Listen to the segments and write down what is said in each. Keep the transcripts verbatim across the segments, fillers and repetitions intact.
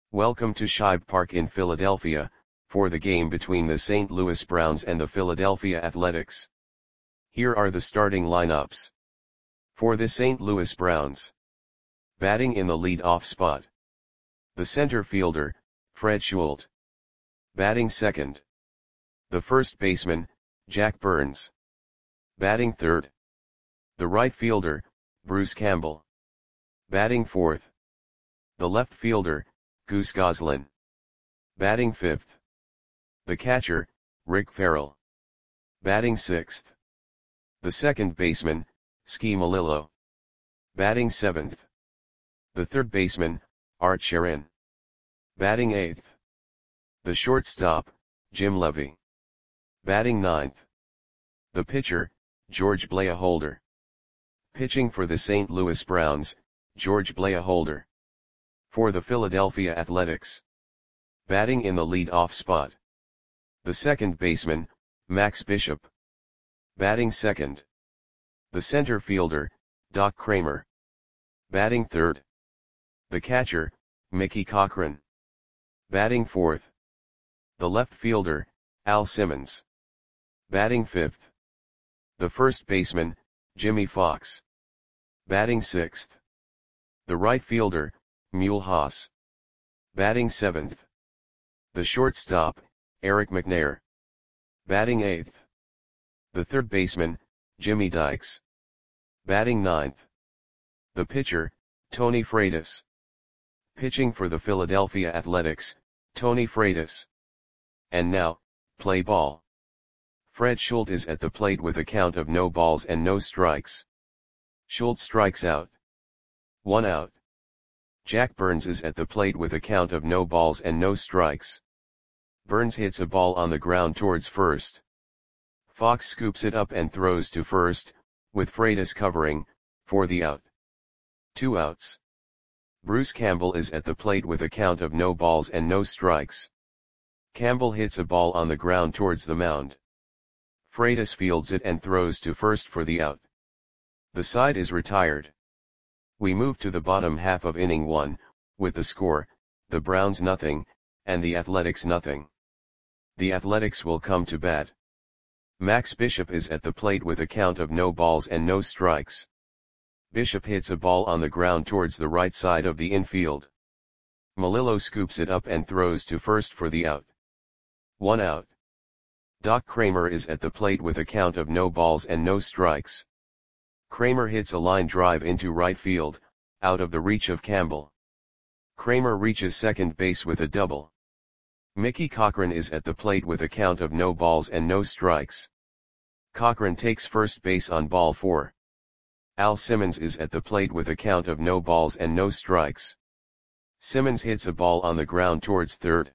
Welcome to Shibe Park in Philadelphia, for the game between the Saint Louis Browns and the Philadelphia Athletics. Here are the starting lineups. For the Saint Louis Browns. Batting in the lead-off spot. The center fielder, Fred Schulte. Batting second. The first baseman, Jack Burns. Batting third. The right fielder, Bruce Campbell. Batting fourth. The left fielder, Goose Goslin. Batting fifth. The catcher, Rick Farrell. Batting sixth. The second baseman, Ski Malillo. Batting seventh. The third baseman, Art Sherin. Batting eighth. The shortstop, Jim Levy. Batting ninth. The pitcher, George Blaholder. Pitching for the Saint Louis Browns, George Blaholder. For the Philadelphia Athletics. Batting in the lead-off spot. The second baseman, Max Bishop. Batting second. The center fielder, Doc Kramer. Batting third. The catcher, Mickey Cochrane. Batting fourth. The left fielder, Al Simmons. Batting fifth. The first baseman, Jimmy Fox. Batting sixth. The right fielder, Mule Haas. Batting seventh. The shortstop, Eric McNair. Batting eighth. The third baseman, Jimmy Dykes. Batting ninth. The pitcher, Tony Freitas. Pitching for the Philadelphia Athletics, Tony Freitas. And now, play ball. Fred Schulte is at the plate with a count of no balls and no strikes. Schulte strikes out. One out. Jack Burns is at the plate with a count of no balls and no strikes. Burns hits a ball on the ground towards first. Fox scoops it up and throws to first, with Freitas covering, for the out. Two outs. Bruce Campbell is at the plate with a count of no balls and no strikes. Campbell hits a ball on the ground towards the mound. Freitas fields it and throws to first for the out. The side is retired. We move to the bottom half of inning one, with the score, the Browns nothing, and the Athletics nothing. The Athletics will come to bat. Max Bishop is at the plate with a count of no balls and no strikes. Bishop hits a ball on the ground towards the right side of the infield. Malillo scoops it up and throws to first for the out. One out. Doc Kramer is at the plate with a count of no balls and no strikes. Kramer hits a line drive into right field, out of the reach of Campbell. Kramer reaches second base with a double. Mickey Cochrane is at the plate with a count of no balls and no strikes. Cochrane takes first base on ball four. Al Simmons is at the plate with a count of no balls and no strikes. Simmons hits a ball on the ground towards third.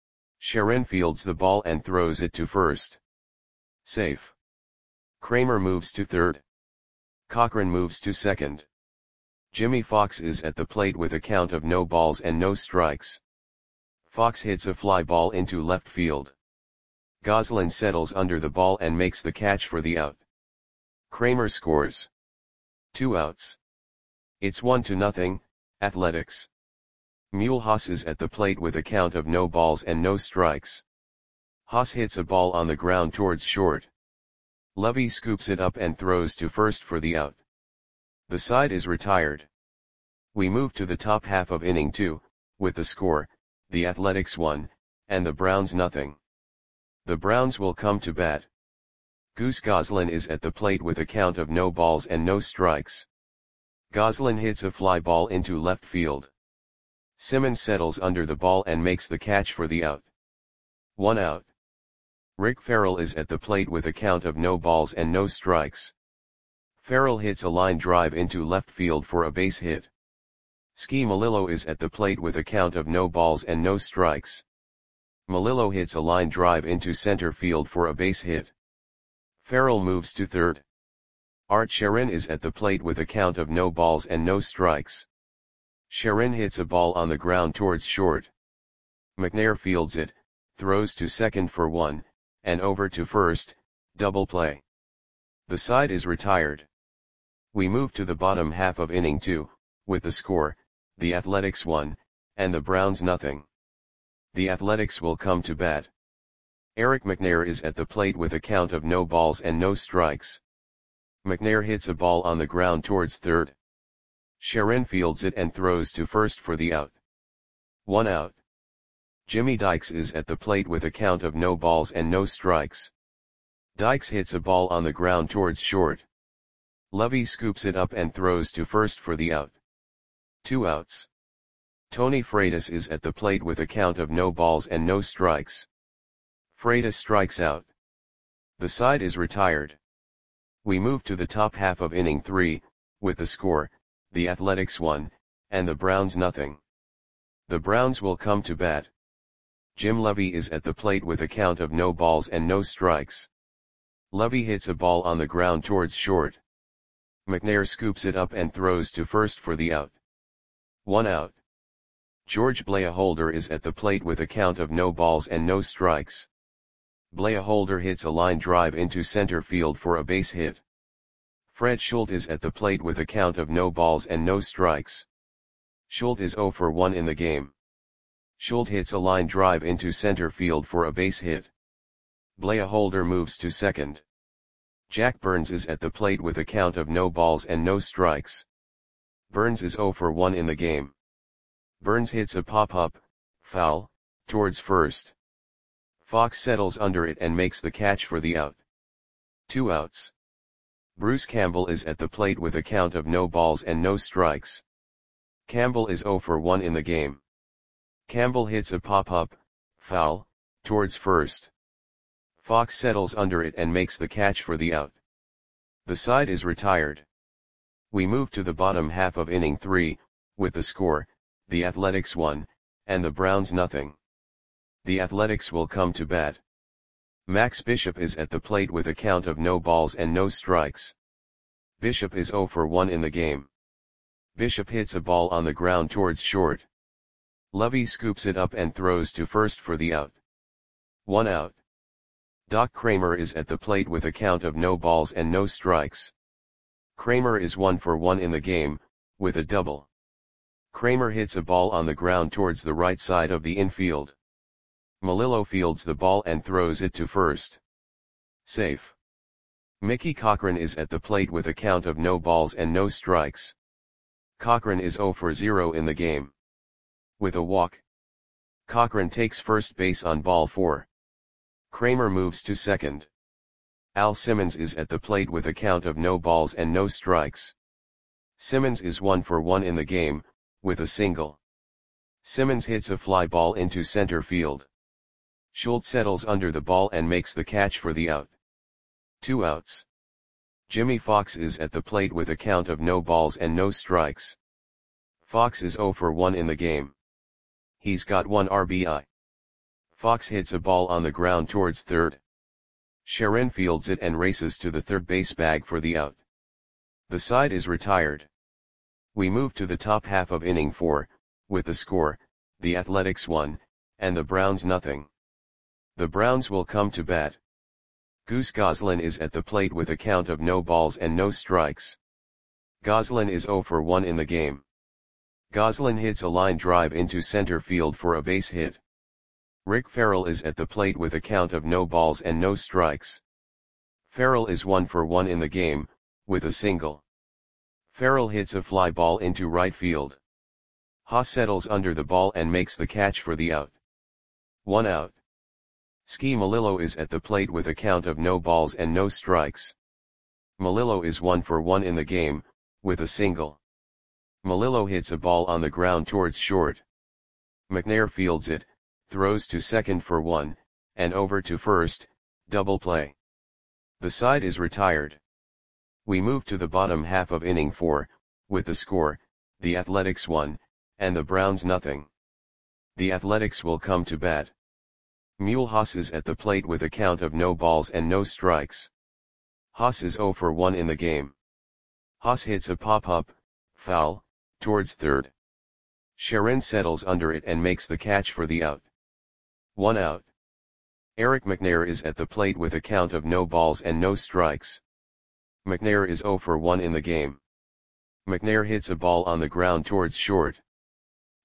Sherin fields the ball and throws it to first. Safe. Kramer moves to third. Cochrane moves to second. Jimmy Fox is at the plate with a count of no balls and no strikes. Fox hits a fly ball into left field. Goslin settles under the ball and makes the catch for the out. Kramer scores. Two outs. It's one to nothing, Athletics. Mule Haas is at the plate with a count of no balls and no strikes. Haas hits a ball on the ground towards short. Levy scoops it up and throws to first for the out. The side is retired. We move to the top half of inning two, with the score, the Athletics one, and the Browns nothing. The Browns will come to bat. Goose Goslin is at the plate with a count of no balls and no strikes. Goslin hits a fly ball into left field. Simmons settles under the ball and makes the catch for the out. One out. Rick Farrell is at the plate with a count of no balls and no strikes. Farrell hits a line drive into left field for a base hit. Ski Malillo is at the plate with a count of no balls and no strikes. Malillo hits a line drive into center field for a base hit. Farrell moves to third. Art Sherin is at the plate with a count of no balls and no strikes. Sherin hits a ball on the ground towards short. McNair fields it, throws to second for one, and over to first, double play. The side is retired. We move to the bottom half of inning two, with the score, the Athletics one, and the Browns nothing. The Athletics will come to bat. Eric McNair is at the plate with a count of no balls and no strikes. McNair hits a ball on the ground towards third. Sharon fields it and throws to first for the out. One out. Jimmy Dykes is at the plate with a count of no balls and no strikes. Dykes hits a ball on the ground towards short. Lovey scoops it up and throws to first for the out. Two outs. Tony Freitas is at the plate with a count of no balls and no strikes. Freitas strikes out. The side is retired. We move to the top half of inning three, with the score, the Athletics one, and the Browns nothing. The Browns will come to bat. Jim Lovey is at the plate with a count of no balls and no strikes. Lovey hits a ball on the ground towards short. McNair scoops it up and throws to first for the out. One out. George Blaholder is at the plate with a count of no balls and no strikes. Blaholder hits a line drive into center field for a base hit. Fred Schultz is at the plate with a count of no balls and no strikes. Schultz is zero for one in the game. Schultz hits a line drive into center field for a base hit. Blaholder moves to second. Jack Burns is at the plate with a count of no balls and no strikes. Burns is zero for one in the game. Burns hits a pop-up, foul, towards first. Fox settles under it and makes the catch for the out. Two outs. Bruce Campbell is at the plate with a count of no balls and no strikes. Campbell is zero for one in the game. Campbell hits a pop-up, foul, towards first. Fox settles under it and makes the catch for the out. The side is retired. We move to the bottom half of inning three, with the score, the Athletics one, and the Browns nothing. The Athletics will come to bat. Max Bishop is at the plate with a count of no balls and no strikes. Bishop is zero for one in the game. Bishop hits a ball on the ground towards short. Lovey scoops it up and throws to first for the out. One out. Doc Kramer is at the plate with a count of no balls and no strikes. Kramer is one for one in the game, with a double. Kramer hits a ball on the ground towards the right side of the infield. Melillo fields the ball and throws it to first. Safe. Mickey Cochran is at the plate with a count of no balls and no strikes. Cochran is zero for zero in the game. With a walk. Cochran takes first base on ball four. Kramer moves to second. Al Simmons is at the plate with a count of no balls and no strikes. Simmons is one for one in the game, with a single. Simmons hits a fly ball into center field. Schultz settles under the ball and makes the catch for the out. Two outs. Jimmy Fox is at the plate with a count of no balls and no strikes. Fox is zero for one in the game. He's got one R B I. Fox hits a ball on the ground towards third. Sharon fields it and races to the third base bag for the out. The side is retired. We move to the top half of inning four, with the score, the Athletics one, and the Browns nothing. The Browns will come to bat. Goose Goslin is at the plate with a count of no balls and no strikes. Goslin is zero for one in the game. Goslin hits a line drive into center field for a base hit. Rick Farrell is at the plate with a count of no balls and no strikes. Farrell is one for one in the game, with a single. Farrell hits a fly ball into right field. Haas settles under the ball and makes the catch for the out. One out. Ski Melillo is at the plate with a count of no balls and no strikes. Melillo is one for one in the game, with a single. Melillo hits a ball on the ground towards short. McNair fields it, throws to second for one, and over to first, double play. The side is retired. We move to the bottom half of inning four, with the score, the Athletics one, and the Browns nothing. The Athletics will come to bat. Mule Haas is at the plate with a count of no balls and no strikes. Haas is zero for one in the game. Haas hits a pop-up, foul, towards third. Sharon settles under it and makes the catch for the out. One out. Eric McNair is at the plate with a count of no balls and no strikes. McNair is zero for one in the game. McNair hits a ball on the ground towards short.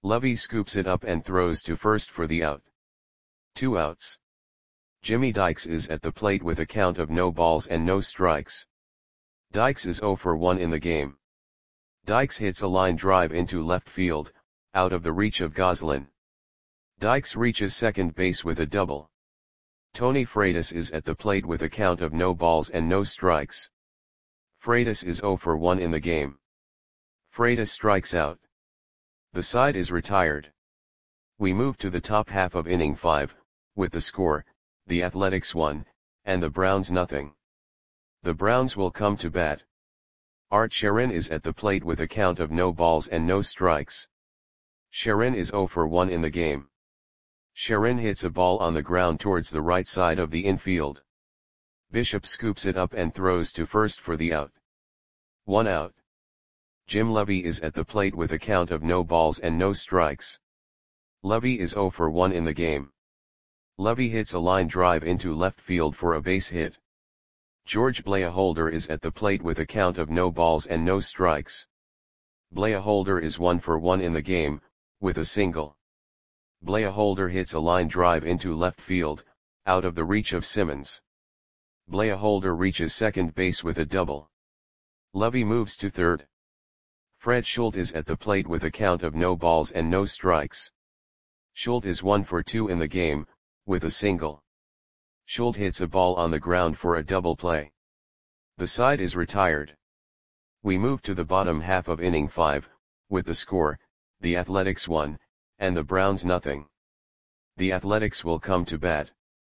Lovey scoops it up and throws to first for the out. Two outs. Jimmy Dykes is at the plate with a count of no balls and no strikes. Dykes is oh for one in the game. Dykes hits a line drive into left field, out of the reach of Goslin. Dykes reaches second base with a double. Tony Freitas is at the plate with a count of no balls and no strikes. Freitas is oh for one in the game. Freitas strikes out. The side is retired. We move to the top half of inning five, with the score, the Athletics one, and the Browns nothing. The Browns will come to bat. Art Sherin is at the plate with a count of no balls and no strikes. Sherin is oh for one in the game. Sherin hits a ball on the ground towards the right side of the infield. Bishop scoops it up and throws to first for the out. One out. Jim Lovey is at the plate with a count of no balls and no strikes. Lovey is oh for one in the game. Lovey hits a line drive into left field for a base hit. George Blaholder is at the plate with a count of no balls and no strikes. Blaholder is one for one in the game, with a single. Blaholder hits a line drive into left field, out of the reach of Simmons. Blaholder reaches second base with a double. Lovey moves to third. Fred Schultz is at the plate with a count of no balls and no strikes. Schultz is one for two in the game, with a single. Schultz hits a ball on the ground for a double play. The side is retired. We move to the bottom half of inning five, with the score, the Athletics one, and the Browns nothing. The Athletics will come to bat.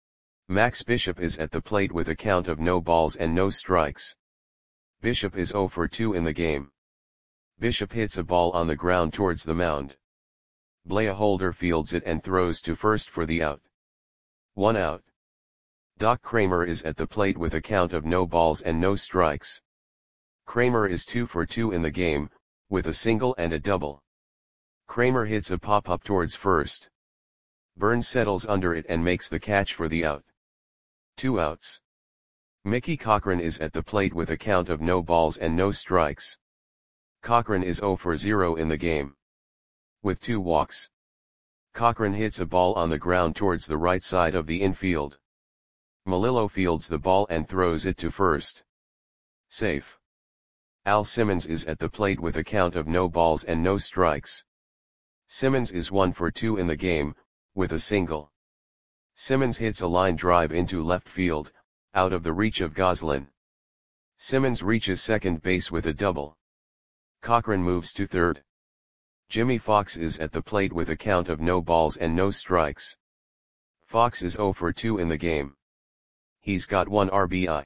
Max Bishop is at the plate with a count of no balls and no strikes. Bishop is oh for two in the game. Bishop hits a ball on the ground towards the mound. Blaholder fields it and throws to first for the out. One out. Doc Kramer is at the plate with a count of no balls and no strikes. Kramer is two for two in the game, with a single and a double. Kramer hits a pop-up towards first. Burns settles under it and makes the catch for the out. Two outs. Mickey Cochran is at the plate with a count of no balls and no strikes. Cochran is oh for zero in the game. With two walks. Cochran hits a ball on the ground towards the right side of the infield. Melillo fields the ball and throws it to first. Safe. Al Simmons is at the plate with a count of no balls and no strikes. Simmons is one for two in the game, with a single. Simmons hits a line drive into left field, out of the reach of Goslin. Simmons reaches second base with a double. Cochran moves to third. Jimmy Fox is at the plate with a count of no balls and no strikes. Fox is oh for two in the game. He's got one R B I.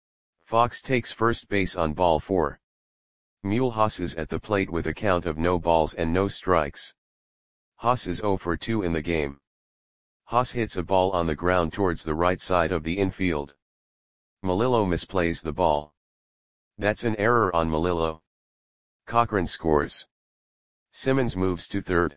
Fox takes first base on ball four. Mulhouse is at the plate with a count of no balls and no strikes. Haas is oh for two in the game. Haas hits a ball on the ground towards the right side of the infield. Melillo misplays the ball. That's an error on Melillo. Cochran scores. Simmons moves to third.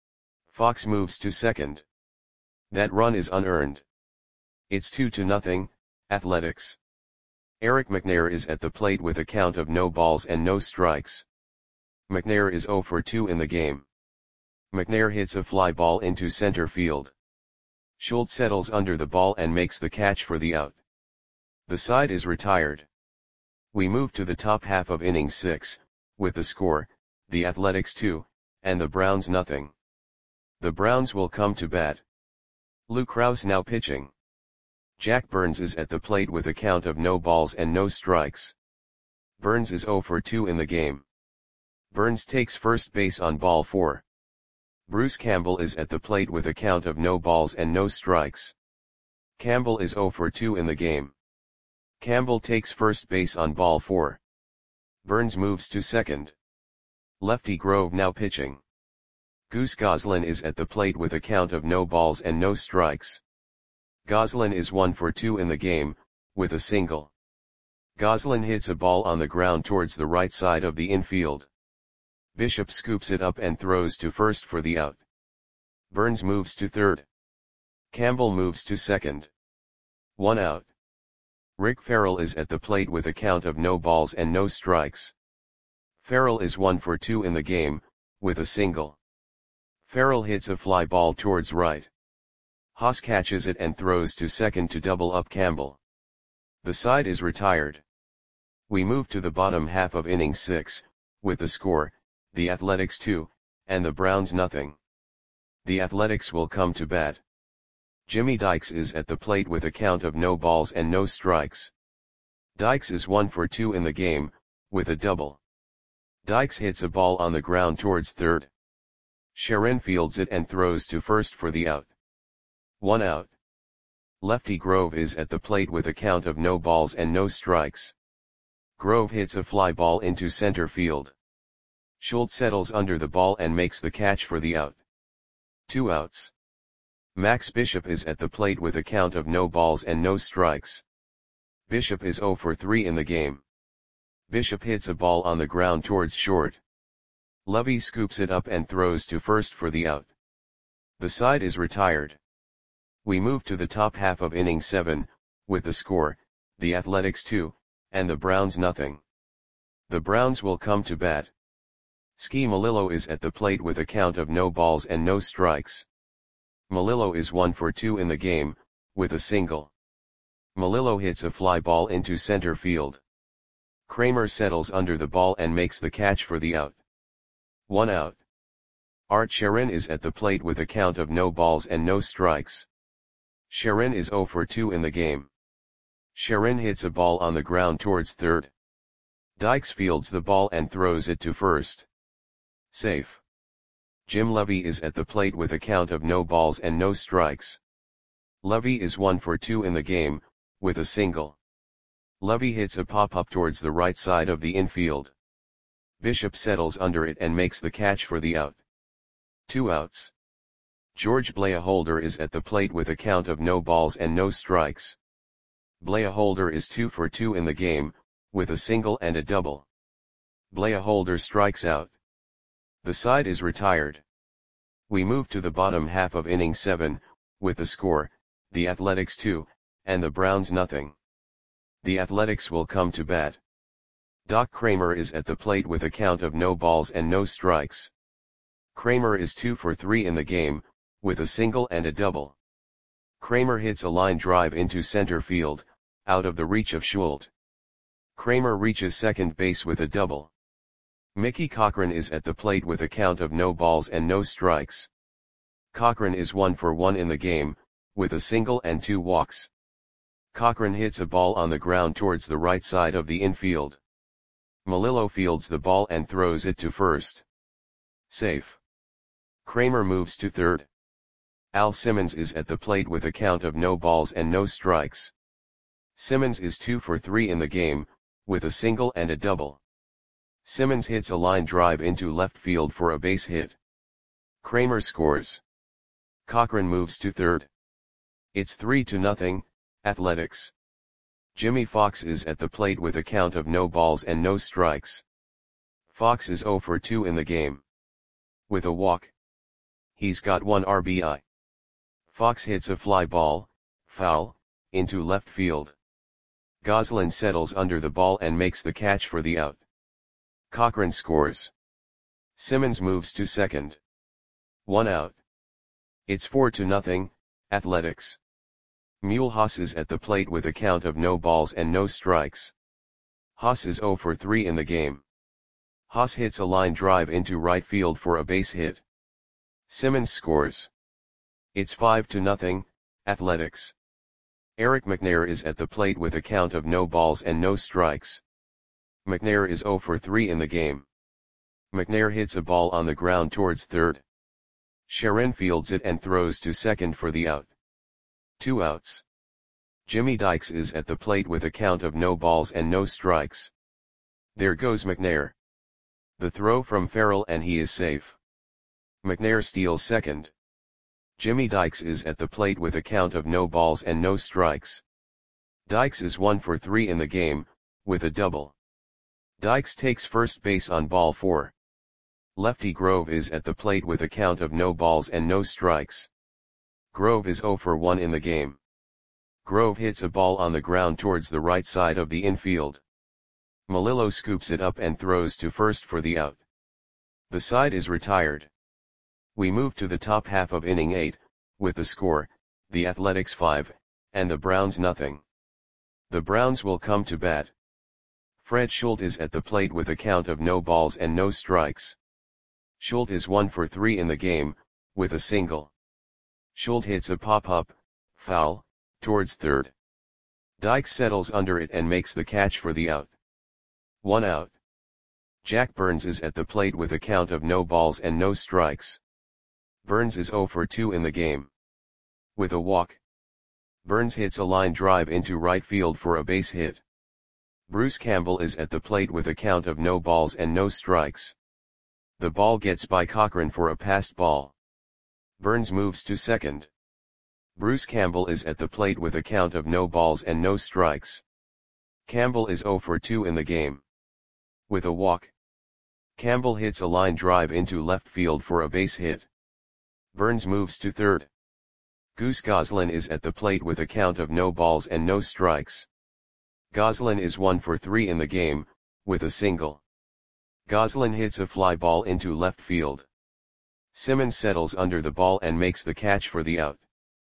Fox moves to second. That run is unearned. It's two to nothing, Athletics. Eric McNair is at the plate with a count of no balls and no strikes. McNair is oh for two in the game. McNair hits a fly ball into center field. Schultz settles under the ball and makes the catch for the out. The side is retired. We move to the top half of inning six, with the score, the Athletics two, and the Browns nothing. The Browns will come to bat. Lou Krause now pitching. Jack Burns is at the plate with a count of no balls and no strikes. Burns is oh for two in the game. Burns takes first base on ball four. Bruce Campbell is at the plate with a count of no balls and no strikes. Campbell is oh for two in the game. Campbell takes first base on ball four. Burns moves to second. Lefty Grove now pitching. Goose Goslin is at the plate with a count of no balls and no strikes. Goslin is one for two in the game, with a single. Goslin hits a ball on the ground towards the right side of the infield. Bishop scoops it up and throws to first for the out. Burns moves to third. Campbell moves to second. One out. Rick Farrell is at the plate with a count of no balls and no strikes. Farrell is one for two in the game, with a single. Farrell hits a fly ball towards right. Haas catches it and throws to second to double up Campbell. The side is retired. We move to the bottom half of inning six, with the score, the Athletics two, and the Browns nothing. The Athletics will come to bat. Jimmy Dykes is at the plate with a count of no balls and no strikes. Dykes is one for two in the game, with a double. Dykes hits a ball on the ground towards third. Sharon fields it and throws to first for the out. One out. Lefty Grove is at the plate with a count of no balls and no strikes. Grove hits a fly ball into center field. Schultz settles under the ball and makes the catch for the out. Two outs. Max Bishop is at the plate with a count of no balls and no strikes. Bishop is oh for three in the game. Bishop hits a ball on the ground towards short. Lovey scoops it up and throws to first for the out. The side is retired. We move to the top half of inning seven, with the score, the Athletics two, and the Browns nothing. The Browns will come to bat. Ski Melillo is at the plate with a count of no balls and no strikes. Melillo is one for two in the game, with a single. Melillo hits a fly ball into center field. Kramer settles under the ball and makes the catch for the out. One out. Art Sharon is at the plate with a count of no balls and no strikes. Sharon is oh for two in the game. Sharon hits a ball on the ground towards third. Dykes fields the ball and throws it to first. Safe. Jim Lovey is at the plate with a count of no balls and no strikes. Lovey is one for two in the game, with a single. Lovey hits a pop-up towards the right side of the infield. Bishop settles under it and makes the catch for the out. Two outs. George Blayaholder is at the plate with a count of no balls and no strikes. Blayaholder is two for two in the game, with a single and a double. Blayaholder strikes out. The side is retired. We move to the bottom half of inning seven, with the score, the Athletics two, and the Browns nothing. The Athletics will come to bat. Doc Kramer is at the plate with a count of no balls and no strikes. Kramer is two for three in the game, with a single and a double. Kramer hits a line drive into center field, out of the reach of Schultz. Kramer reaches second base with a double. Mickey Cochran is at the plate with a count of no balls and no strikes. Cochran is one for one in the game, with a single and two walks. Cochran hits a ball on the ground towards the right side of the infield. Melillo fields the ball and throws it to first. Safe. Kramer moves to third. Al Simmons is at the plate with a count of no balls and no strikes. Simmons is two for three in the game, with a single and a double. Simmons hits a line drive into left field for a base hit. Kramer scores. Cochran moves to third. It's three to nothing, Athletics. Jimmy Fox is at the plate with a count of no balls and no strikes. Fox is oh for two in the game. With a walk. He's got one R B I. Fox hits a fly ball, foul, into left field. Goslin settles under the ball and makes the catch for the out. Cochran scores. Simmons moves to second. One out. It's four to nothing, Athletics. Mule Haas is at the plate with a count of no balls and no strikes. Haas is oh for three in the game. Haas hits a line drive into right field for a base hit. Simmons scores. It's five to nothing, Athletics. Eric McNair is at the plate with a count of no balls and no strikes. McNair is oh for three in the game. McNair hits a ball on the ground towards third. Sharon fields it and throws to second for the out. Two outs. Jimmy Dykes is at the plate with a count of no balls and no strikes. There goes McNair. The throw from Farrell and he is safe. McNair steals second. Jimmy Dykes is at the plate with a count of no balls and no strikes. Dykes is one for three in the game, with a double. Dykes takes first base on ball four. Lefty Grove is at the plate with a count of no balls and no strikes. Grove is oh for one in the game. Grove hits a ball on the ground towards the right side of the infield. Melillo scoops it up and throws to first for the out. The side is retired. We move to the top half of inning eight, with the score, the Athletics five, and the Browns nothing. The Browns will come to bat. Fred Schultz is at the plate with a count of no balls and no strikes. Schultz is one for three in the game, with a single. Schultz hits a pop-up, foul, towards third. Dykes settles under it and makes the catch for the out. One out. Jack Burns is at the plate with a count of no balls and no strikes. Burns is zero for two in the game. With a walk. Burns hits a line drive into right field for a base hit. Bruce Campbell is at the plate with a count of no balls and no strikes. The ball gets by Cochran for a passed ball. Burns moves to second. Bruce Campbell is at the plate with a count of no balls and no strikes. Campbell is zero for two in the game. With a walk. Campbell hits a line drive into left field for a base hit. Burns moves to third. Goose Goslin is at the plate with a count of no balls and no strikes. Goslin is one for three in the game, with a single. Goslin hits a fly ball into left field. Simmons settles under the ball and makes the catch for the out.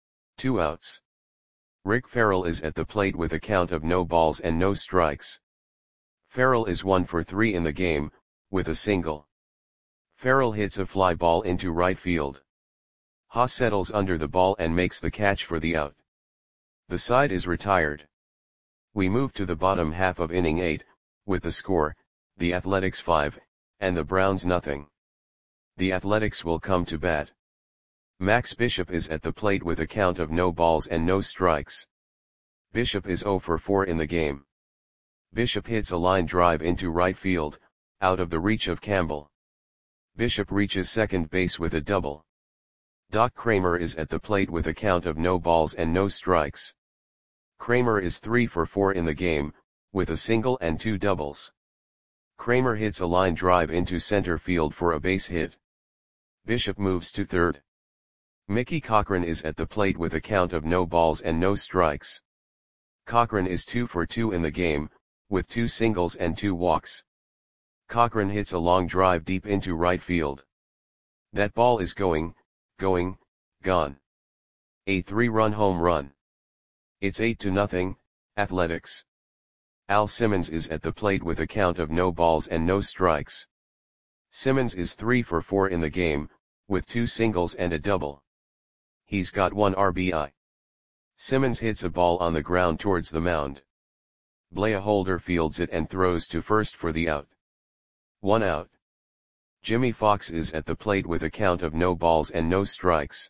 Two outs. Rick Farrell is at the plate with a count of no balls and no strikes. Farrell is one for three in the game, with a single. Farrell hits a fly ball into right field. Haas settles under the ball and makes the catch for the out. The side is retired. We move to the bottom half of inning eight, with the score, the Athletics five, and the Browns nothing. The Athletics will come to bat. Max Bishop is at the plate with a count of no balls and no strikes. Bishop is zero for four in the game. Bishop hits a line drive into right field, out of the reach of Campbell. Bishop reaches second base with a double. Doc Kramer is at the plate with a count of no balls and no strikes. Kramer is three for four in the game, with a single and two doubles. Kramer hits a line drive into center field for a base hit. Bishop moves to third. Mickey Cochran is at the plate with a count of no balls and no strikes. Cochran is two for two in the game, with two singles and two walks. Cochran hits a long drive deep into right field. That ball is going, going, gone. A three-run home run. It's eight to nothing, Athletics. Al Simmons is at the plate with a count of no balls and no strikes. Simmons is three for four in the game, with two singles and a double. He's got one R B I. Simmons hits a ball on the ground towards the mound. Blair Holder fields it and throws to first for the out. One out. Jimmy Fox is at the plate with a count of no balls and no strikes.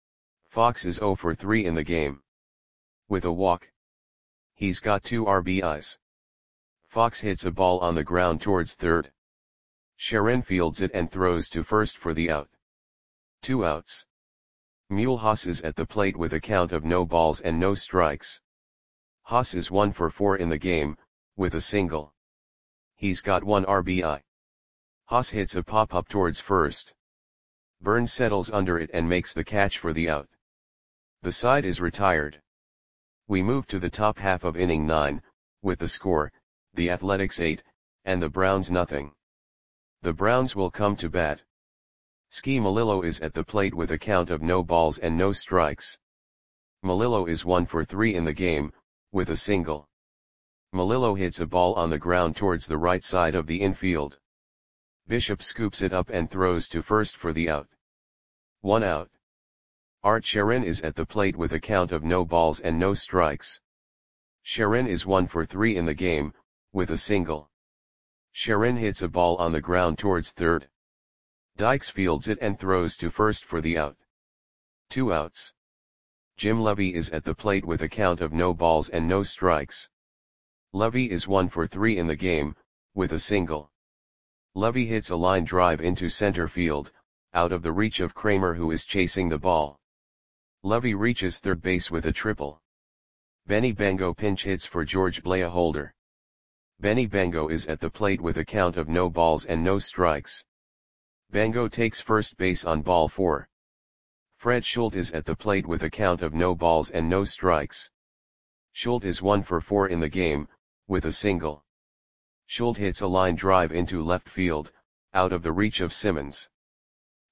Fox is zero for three in the game. With a walk. He's got two R B Is. Fox hits a ball on the ground towards third. Sharon fields it and throws to first for the out. Two outs. Mule Haas is at the plate with a count of no balls and no strikes. Haas is one for four in the game, with a single. He's got one R B I. Haas hits a pop-up towards first. Burns settles under it and makes the catch for the out. The side is retired. We move to the top half of inning nine, with the score, the Athletics eight, and the Browns nothing. The Browns will come to bat. Ski Melillo is at the plate with a count of no balls and no strikes. Melillo is one for three in the game, with a single. Melillo hits a ball on the ground towards the right side of the infield. Bishop scoops it up and throws to first for the out. One out. Art Sharon is at the plate with a count of no balls and no strikes. Sharon is one for three in the game, with a single. Sharon hits a ball on the ground towards third. Dykes fields it and throws to first for the out. Two outs. Jim Levy is at the plate with a count of no balls and no strikes. Levy is one for three in the game, with a single. Levy hits a line drive into center field, out of the reach of Kramer who is chasing the ball. Levy reaches third base with a triple. Benny Bango pinch hits for George Blair Holder. Benny Bango is at the plate with a count of no balls and no strikes. Bango takes first base on ball four. Fred Schultz is at the plate with a count of no balls and no strikes. Schultz is one for four in the game, with a single. Schultz hits a line drive into left field, out of the reach of Simmons.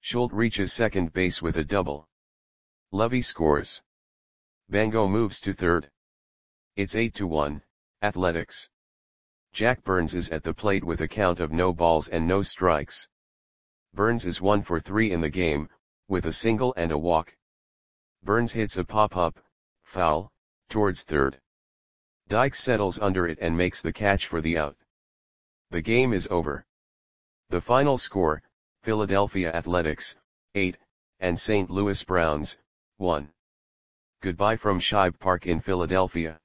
Schultz reaches second base with a double. Lovey scores. Bango moves to third. It's eight to one, Athletics. Jack Burns is at the plate with a count of no balls and no strikes. Burns is one for three in the game, with a single and a walk. Burns hits a pop-up, foul, towards third. Dykes settles under it and makes the catch for the out. The game is over. The final score, Philadelphia Athletics, eight, and Saint Louis Browns, one. Goodbye from Shibe Park in Philadelphia.